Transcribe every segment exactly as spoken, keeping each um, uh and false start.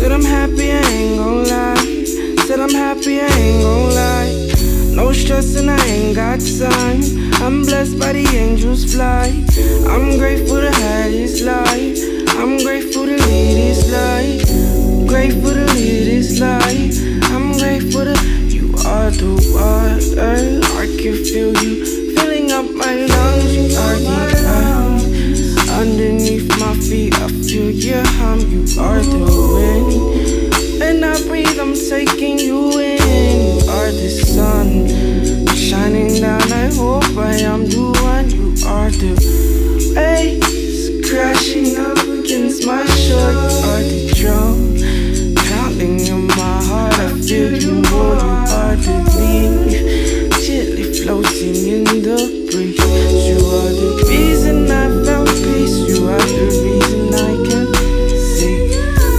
Said I'm happy, I ain't gon' lie. Said I'm happy, I ain't gon' lie. No stress and I ain't got time. I'm blessed by the angels fly. I'm grateful to have this life. I'm grateful to lead this life. Grateful to lead this life. I'm grateful to you are the water. I can feel you filling up my lungs. You are the air underneath my feet. I feel your hum. You are the wind. When I breathe, I'm taking you in. You are the sun shining down. I hope I am the one. You are the waves crashing up against my shore. You are the drum pounding in my heart. I feel you more. You are the leaf gently floating in the breeze. You are the reason I found peace. You are the reason I can see.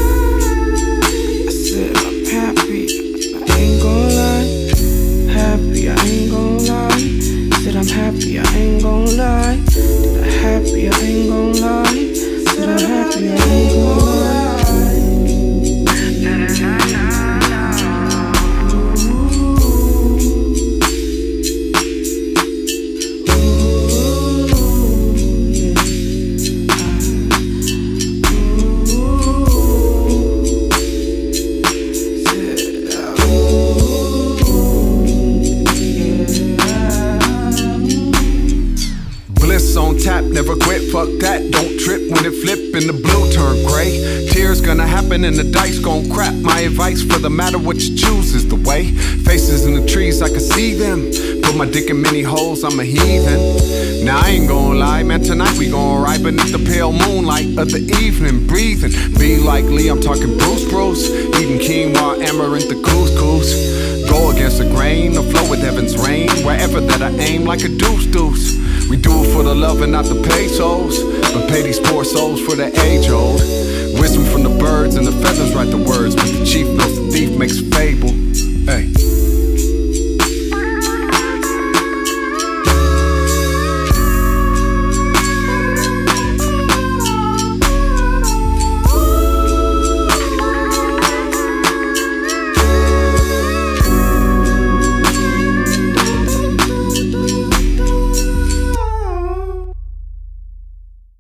I said I'm happy, I ain't gon' lie. Happy, I ain't gon' lie. Said I'm happy, I ain't gon' lie. Said I'm happy, I ain't gon' lie. Said I'm happy, I ain't gon' lie. On tap, never quit, fuck that. Don't trip when it flip and the blue turn gray. Tears gonna happen and the dice gon' crap. My advice for the matter what you choose is the way. Faces in the trees, I can see them. Put my dick in many holes, I'm a heathen. Now I ain't gon' lie, man, tonight we gon' ride beneath the pale moonlight of the evening. Breathing, be like Lee, I'm talking Bruce Bruce. Eating quinoa, amaranth, the couscous. Go against the grain, the flow with heaven's rain. Wherever that I aim like a deuce deuce. We do it for the love and not the pesos, but pay these poor souls for the age old. Wisdom from the birds and the feathers